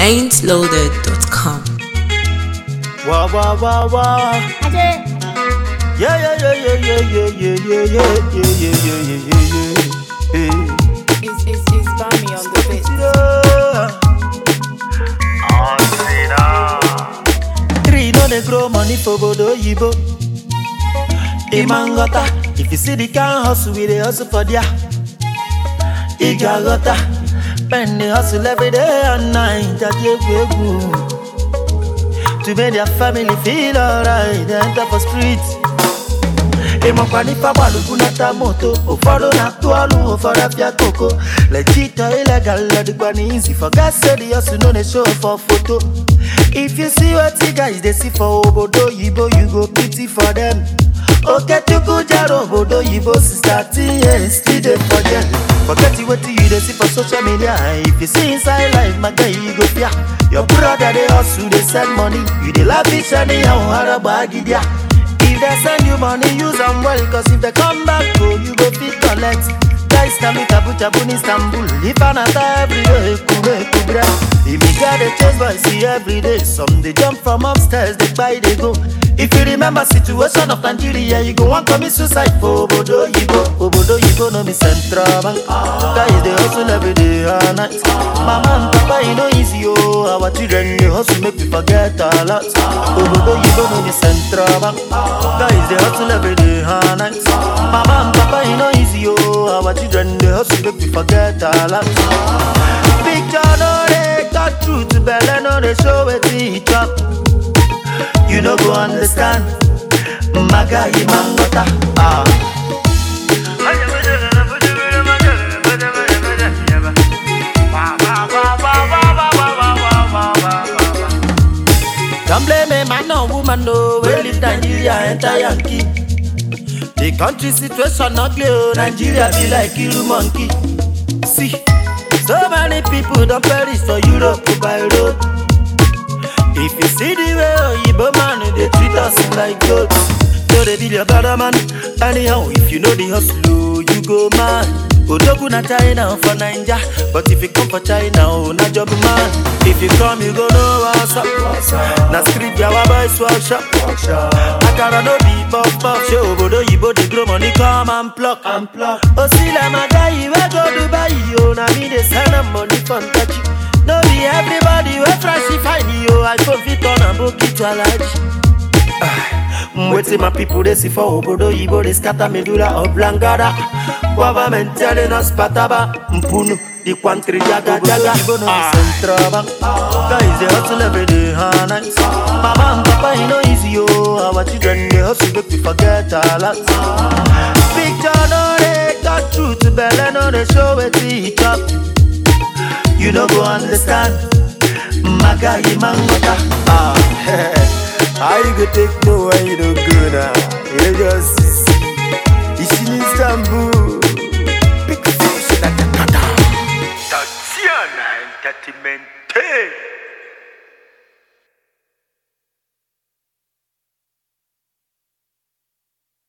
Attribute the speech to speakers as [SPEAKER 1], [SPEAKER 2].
[SPEAKER 1] ain'tloaded.com.
[SPEAKER 2] Wah wah wah wah. Yeah yeah yeah yeah yeah yeah yeah yeah yeah yeah yeah yeah.
[SPEAKER 3] It's Bami on the beat.
[SPEAKER 2] Tree no dey grow money for Bodo Yibo. Imangota, if you see the can hustle, we dey hustle for dia. Igagota, men dey hustle every day and night. To make their family feel alright, they enter for streets. Imakwani pa balugu na ta moto, ofado na tualu, ofada pia koko. Legit or illegal, ladikwani easy. For God said the hustle no dey show for photo. If you see what the guys they see for Obodo Yibo, you go pity for them. Okay, to go jaro Obodo Yibo, 13 years, still dey for them. Forget what you they see for social media. If you see inside life, my guy, you go fear. Your brother they hustle, they send money. You they lavish and they have a bag idea. If they send you money, use them well. Cause if they come back, oh, you go fit collect. Guys, na me tabu in Istanbul. If I not every day, kubra. If me got a chance, but see every day. Some they jump from upstairs, they buy, they go. If you remember situation of Nigeria, you go and commit suicide for Obodo Yibo. Obodo Yibo no be central bank. Guys, they hustle every day and night. Mama and papa, you know easy, oh. Our children, they hustle, make we forget a lot. Obodo Yibo no be central bank. Guys, they hustle every day and night. Mama and papa, you know easy, oh. Our children, they hustle, make we forget a lot. Picture no they got truth, belly no they show it each up. You no go understand, Maga Imangota. Don't blame a man or woman, no. We live Nigeria, enter Yankee. The country situation ugly, oh. Nigeria be like Kiru monkey. See, so many people don't perish for Europe by road. If you see the way Oyibo man, they treat us like goats. So they deal your brother man. Anyhow, if you know the hustle, you go man. Odogu na China for Ninja. But if you come for China, oh, na job man. If you come, you go know what's up. Na street, yawa boys workshop. Akara no be puff. Show Obodo Yibo, they grow money, come and pluck. Oh, see la magayi, we go Dubai. Oh, na me they send them money from Tachi. No be everybody we flashy fine yo. I go fit on and book it to a large. Waiting my people they see for Obodo Yibo. They scatter medulla oblongata. Government telling us pataba mpunu the country jaga. Yibo no central bank. Guys they hustle every day and night. Mama and papa you know easy yo. Our children they hustle make we forget a lot. Picture no they got truth, belly no they show it each up. You no go understand, Maga Imangota. How you go take no when you don't go now? You just it's in Istanbul. Big fish that Tatiana Entertainment.